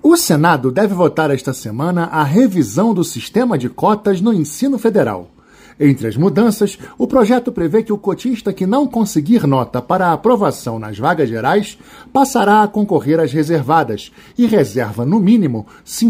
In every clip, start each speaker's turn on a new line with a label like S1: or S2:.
S1: O Senado deve votar esta semana a revisão do sistema de cotas no ensino federal. Entre as mudanças, o projeto prevê que o cotista que não conseguir nota para a aprovação nas vagas gerais passará a concorrer às reservadas e reserva, no mínimo,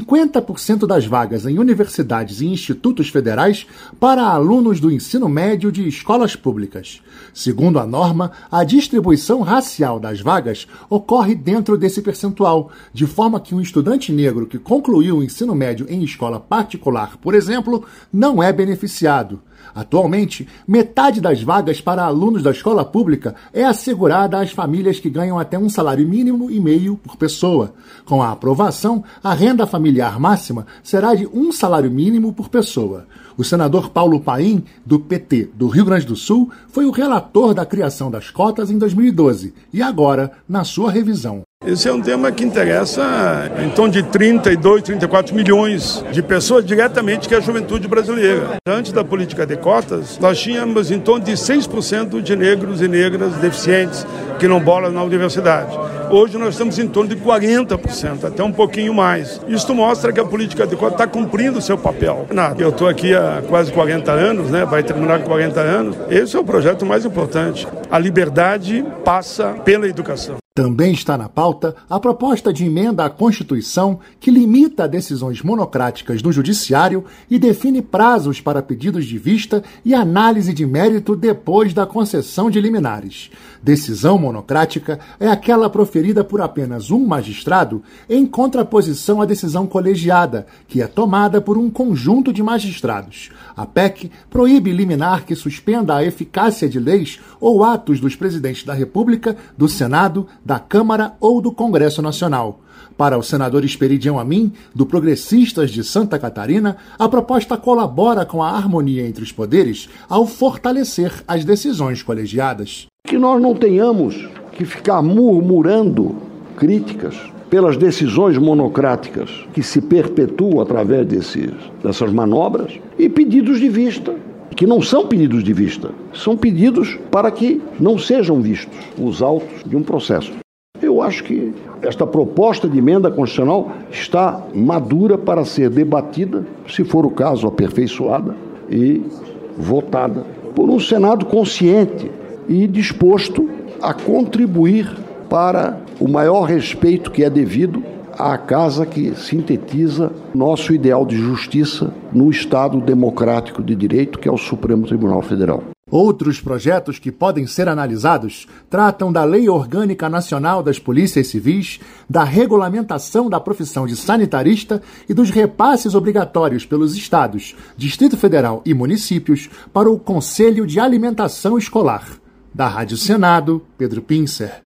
S1: 50% das vagas em universidades e institutos federais para alunos do ensino médio de escolas públicas. Segundo a norma, a distribuição racial das vagas ocorre dentro desse percentual, de forma que um estudante negro que concluiu o ensino médio em escola particular, por exemplo, não é beneficiado. Atualmente, metade das vagas para alunos da escola pública é assegurada às famílias que ganham até um salário mínimo e meio por pessoa. Com a aprovação, a renda familiar máxima será de um salário mínimo por pessoa. O senador Paulo Paim, do PT do Rio Grande do Sul, foi o relator da criação das cotas em 2012 e agora, na sua revisão.
S2: Esse é um tema que interessa em torno de 32, 34 milhões de pessoas diretamente, que é a juventude brasileira. Antes da política de cotas, nós tínhamos em torno de 6% de negros e negras deficientes que não bolam na universidade. Hoje nós estamos em torno de 40%, até um pouquinho mais. Isso mostra que a política de cotas está cumprindo o seu papel. Eu estou aqui há quase 40 anos, vai terminar com 40 anos. Esse é o projeto mais importante. A liberdade passa pela educação.
S1: Também está na pauta a proposta de emenda à Constituição que limita decisões monocráticas do Judiciário e define prazos para pedidos de vista e análise de mérito depois da concessão de liminares. Decisão monocrática é aquela proferida por apenas um magistrado em contraposição à decisão colegiada, que é tomada por um conjunto de magistrados. A PEC proíbe liminar que suspenda a eficácia de leis ou atos dos presidentes da República, do Senado, da Câmara ou do Congresso Nacional. Para o senador Esperidião Amin, do Progressistas de Santa Catarina, a proposta colabora com a harmonia entre os poderes ao fortalecer as decisões colegiadas.
S3: Que nós não tenhamos que ficar murmurando críticas pelas decisões monocráticas que se perpetuam através dessas manobras e pedidos de vista, que não são pedidos de vista, são pedidos para que não sejam vistos os autos de um processo. Eu acho que esta proposta de emenda constitucional está madura para ser debatida, se for o caso, aperfeiçoada e votada por um Senado consciente e disposto a contribuir para o maior respeito que é devido à casa que sintetiza nosso ideal de justiça no Estado democrático de direito, que é o Supremo Tribunal Federal.
S1: Outros projetos que podem ser analisados tratam da Lei Orgânica Nacional das Polícias Civis, da regulamentação da profissão de sanitarista e dos repasses obrigatórios pelos estados, Distrito Federal e municípios para o Conselho de Alimentação Escolar. Da Rádio Senado, Pedro Pincer.